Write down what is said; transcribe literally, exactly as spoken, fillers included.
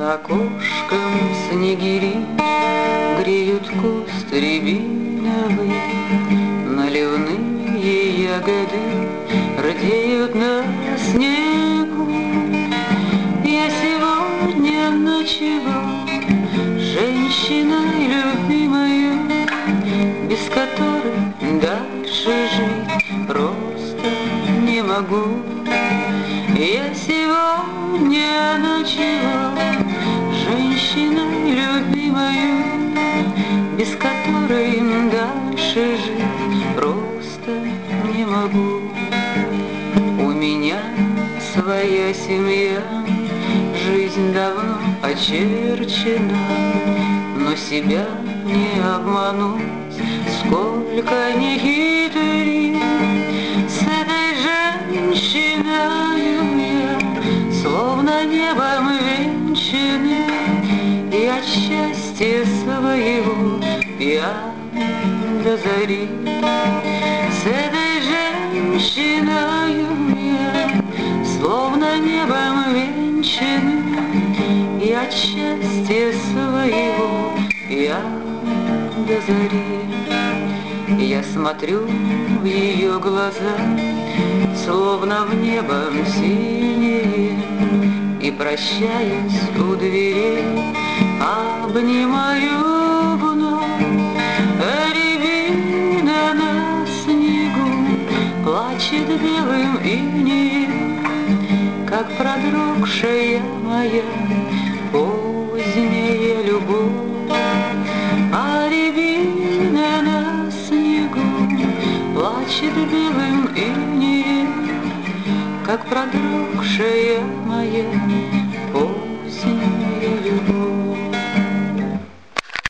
За окошком снегири греют куст рябиновый, наливные ягоды рдеют на снегу. Я сегодня ночевал женщиной любимою, без которой дальше жить просто не могу. Я сегодня ночевал женщиной любимою, без которой дальше жить просто не могу. У меня своя семья, жизнь давно очерчена, но себя не обмануть, сколько ни хитри. С этой женщиною я словно небом венчанный, и от счастья своего пьян до зари. С этой женщиною я словно небом венчанный, и от счастья своего пьян до зари. Я смотрю в ее глаза, словно в небо синее, и, прощаясь у дверей, обнимаю вновь. Рябина на снегу плачет белым инеем, как продрогшая моя поздняя любовь. А рябина на снегу плачет белым инеем, как продрогшая моя